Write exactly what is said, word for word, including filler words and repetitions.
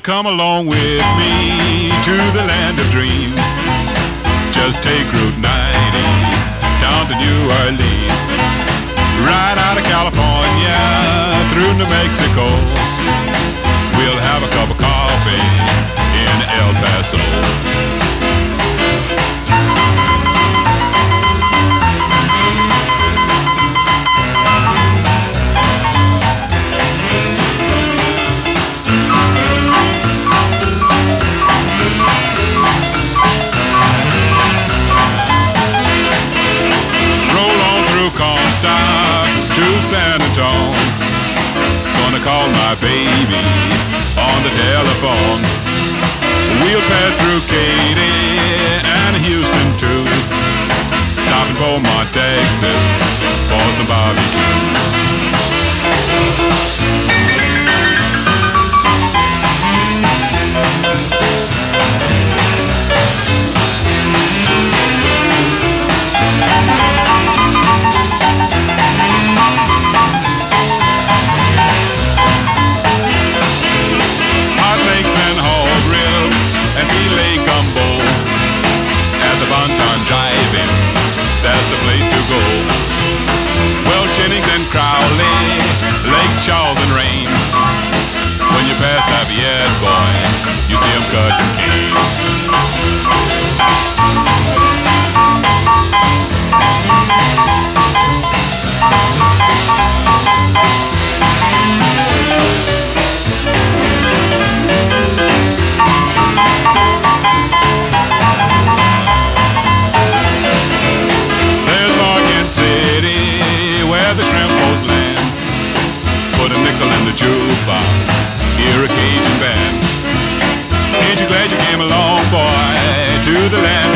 come along with me to the land of dreams. Just take Route ninety down to New Orleans, right out of California through New Mexico. We'll have a cup of coffee in El Paso. San Antonio, gonna call my baby on the telephone. We'll pass through Katy and Houston too, stopping Beaumont, Texas for some barbecue. That's the place to go. Well, Jennings and Crowley, Lake Charles and Rain. When you pass Lafayette, boy, you see them cutting cane. In the jukebox, hear a Cajun band. Ain't you glad you came along, boy, to the land